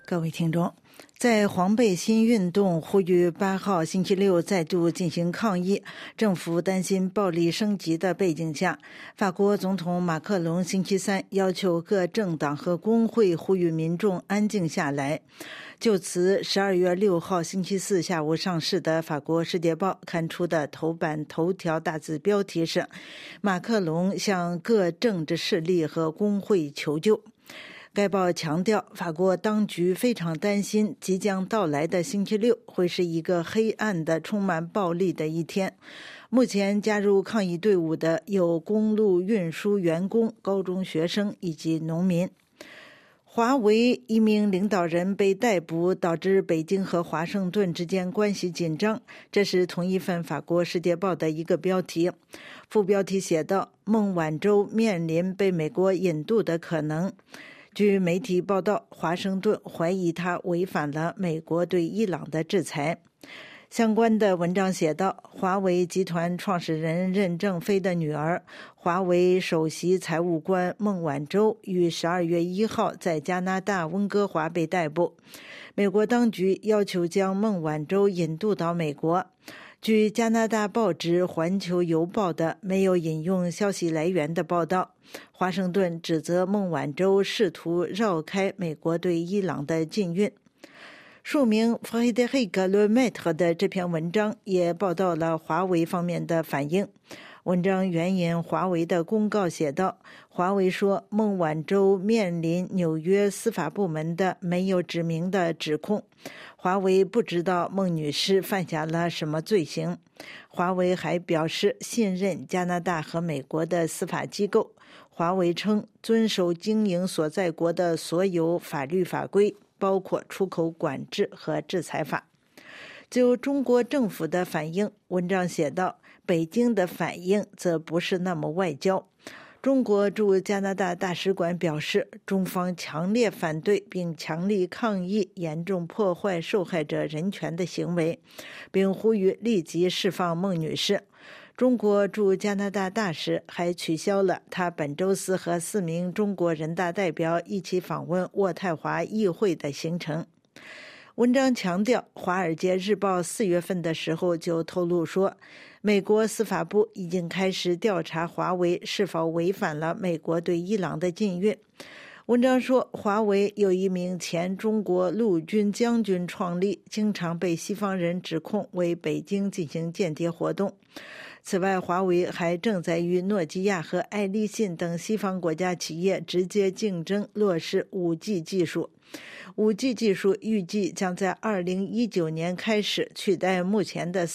各位听众，在黄背心运动呼吁8号星期六再度进行抗议，政府担心暴力升级的背景下，法国总统马克龙星期三要求各政党和工会呼吁民众安静下来。就此，12月6号星期四下午上市的法国《世界报》刊出的头版头条大字标题是：马克龙向各政治势力和工会求救。该报强调，法国当局非常担心即将到来的星期六会是一个黑暗的、充满暴力的一天。目前加入抗议队伍的有公路运输员工、高中学生以及农民。华为一名领导人被逮捕，导致北京和华盛顿之间关系紧张，这是同一份法国《世界报》的一个标题。副标题写道：孟晚舟面临被美国引渡的可能。据媒体报道，华盛顿怀疑他违反了美国对伊朗的制裁。相关的文章写道，华为集团创始人任正非的女儿、华为首席财务官孟晚舟于12月1号在加拿大温哥华被逮捕。美国当局要求将孟晚舟引渡到美国。据加拿大报纸《环球邮报》的没有引用消息来源的报道，华盛顿指责孟晚舟试图绕开美国对伊朗的禁运。署名 Frédéric Lemaitre 的这篇文章也报道了华为方面的反应。文章援引华为的公告写道，华为说孟晚舟面临纽约司法部门的没有指明的指控，华为不知道孟女士犯下了什么罪行。华为还表示信任加拿大和美国的司法机构。华为称遵守经营所在国的所有法律法规，包括出口管制和制裁法。就中国政府的反应，文章写道，北京的反应则不是那么外交。中国驻加拿大大使馆表示，中方强烈反对并强力抗议严重破坏受害者人权的行为，并呼吁立即释放孟女士。中国驻加拿大大使还取消了他本周四和4名中国人大代表一起访问渥太华议会的行程。文章强调，《华尔街日报》4月份的时候就透露说，美国司法部已经开始调查华为是否违反了美国对伊朗的禁运。文章说，华为有一名前中国陆军将军创立，经常被西方人指控为北京进行间谍活动。此外，华为还正在与诺基亚和爱立信等西方国家企业直接竞争落实 5G 技术。5G 技术预计将在2019年开始取代目前的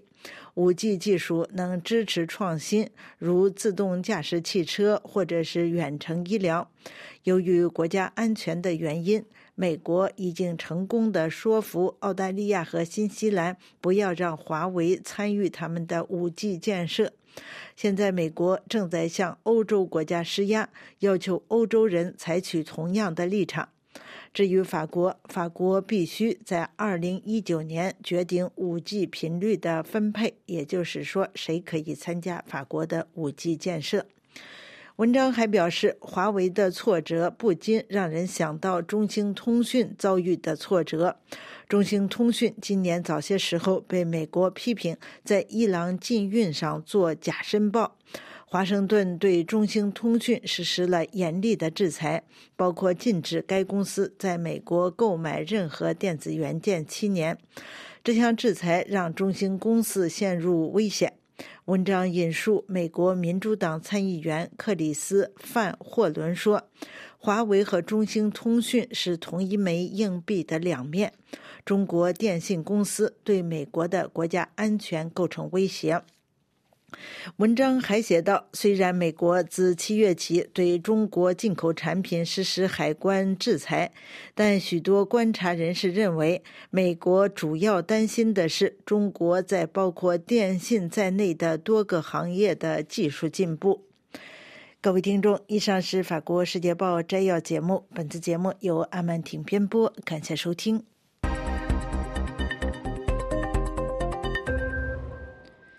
4G。5G 技术能支持创新，如自动驾驶汽车或者是远程医疗。由于国家安全的原因，美国已经成功地说服澳大利亚和新西兰不要让华为参与他们的 5G 建设。现在美国正在向欧洲国家施压，要求欧洲人采取同样的立场。至于法国必须在2019年决定 5G 频率的分配，也就是说，谁可以参加法国的 5G 建设。文章还表示，华为的挫折不禁让人想到中兴通讯遭遇的挫折。中兴通讯今年早些时候被美国批评在伊朗禁运上做假申报。华盛顿对中兴通讯实施了严厉的制裁，包括禁止该公司在美国购买任何电子元件7年。这项制裁让中兴公司陷入危险。文章引述美国民主党参议员克里斯·范霍伦说，华为和中兴通讯是同一枚硬币的两面。中国电信公司对美国的国家安全构成威胁。文章还写道，虽然美国自7月起对中国进口产品实施海关制裁，但许多观察人士认为，美国主要担心的是中国在包括电信在内的多个行业的技术进步。各位听众，以上是法国《世界报》摘要节目，本次节目由阿曼婷编播，感谢收听。